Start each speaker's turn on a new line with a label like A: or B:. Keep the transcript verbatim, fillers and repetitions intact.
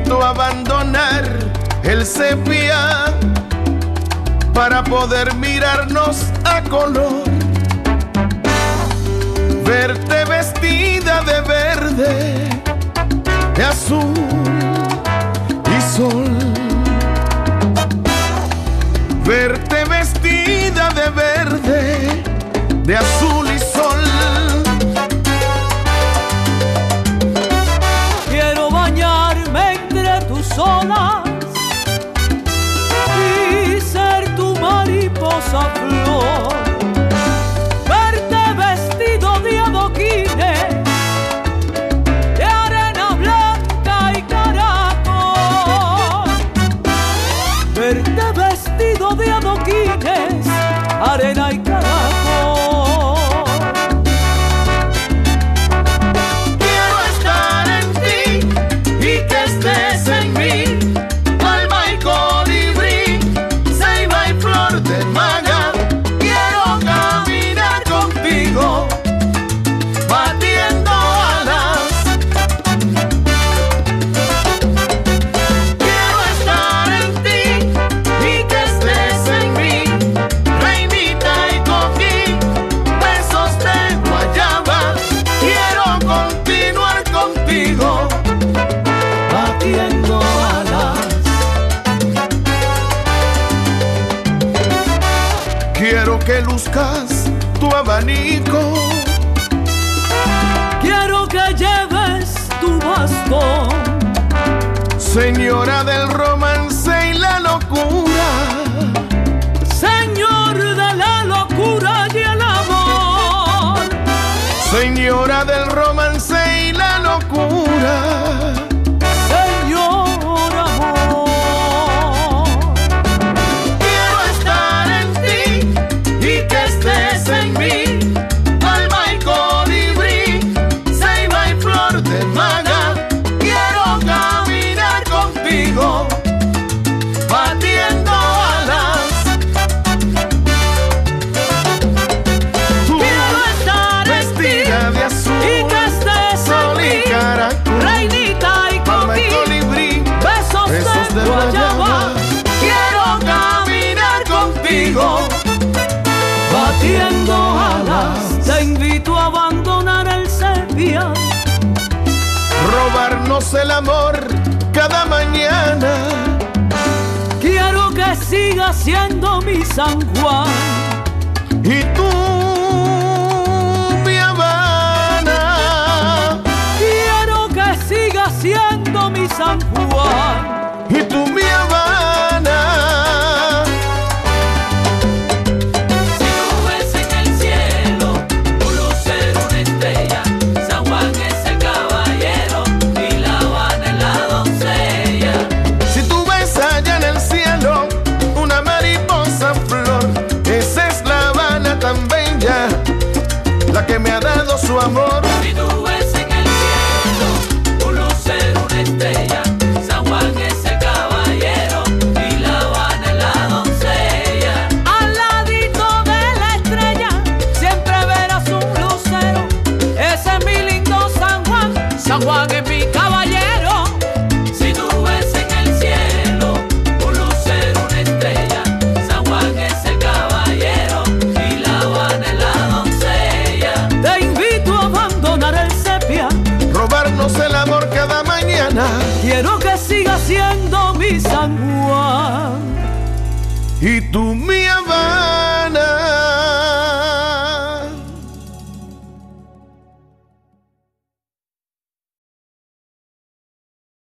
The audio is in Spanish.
A: invito a abandonar el sepia para poder mirarnos a color. Verte vestida de verde, de azul y sol. Verte vestida de verde, de azul y sol.
B: Quiero bañarme entre tus olas y ser tu mariposa flor. Verte vestido de adoquines, de arena blanca y caracol. Verte vestido de adoquines, arena y caracol.
A: Quiero estar en ti y que estés en mí, palma y colibrí, ceiba y flor de maga. Quiero caminar contigo, batiendo alas. Quiero estar en ti y que estés en mí, reinita y coquí, besos de guayaba. Quiero continuar contigo, batiendo alas. Quiero que luzcas tu abanico,
B: Quiero que lleves tu bastón,
A: señora del romance y la locura.
B: señor de la locura y el amor.
A: Señora del romance y la locura.
B: Señor amor,
A: Quiero estar en ti y que estés en mí, palma y colibrí, ceiba y flor de maga. Quiero caminar contigo, batiendo alas.
B: quiero estar en ti
A: Vestida de azul,
B: y que estés
A: sol y
B: en mí,
A: caracol,
B: reinita y
A: palma y
B: coquí,
A: colibrí,
B: besos
A: besos
B: de
A: de
B: guayaba.
A: guayaba. Quiero caminar contigo,
B: Batiendo alas, te invito a abandonar el sepia.
A: robarnos el amor cada mañana.
B: Quiero que siga siendo mi San Juan.
A: Y tú, mi Habana,
B: Quiero que siga siendo mi San Juan.
A: y tú, mi Habana.
C: Si nubes en el cielo, un lucero, una estrella, San Juan es el caballero y La Habana es la doncella.
A: Si tú ves allá en el cielo una mariposa flor, esa es La Habana tan bella, la que me ha dado su amor.
C: Si nubes en el cielo, un lucero, una estrella, San Juan es el caballero y La Habana es la doncella.
B: Al ladito de la estrella siempre verás un lucero. Ese es mi lindo San Juan. San Juan es mi caballero.
C: Si nubes en el cielo, un lucero, una estrella, San Juan es el caballero y La Habana es la doncella.
B: Te invito a abandonar el sepia.
A: Robarnos el amor cada mañana.
B: Quiero que siga siendo mi San Juan.
A: Y tú, mi Habana.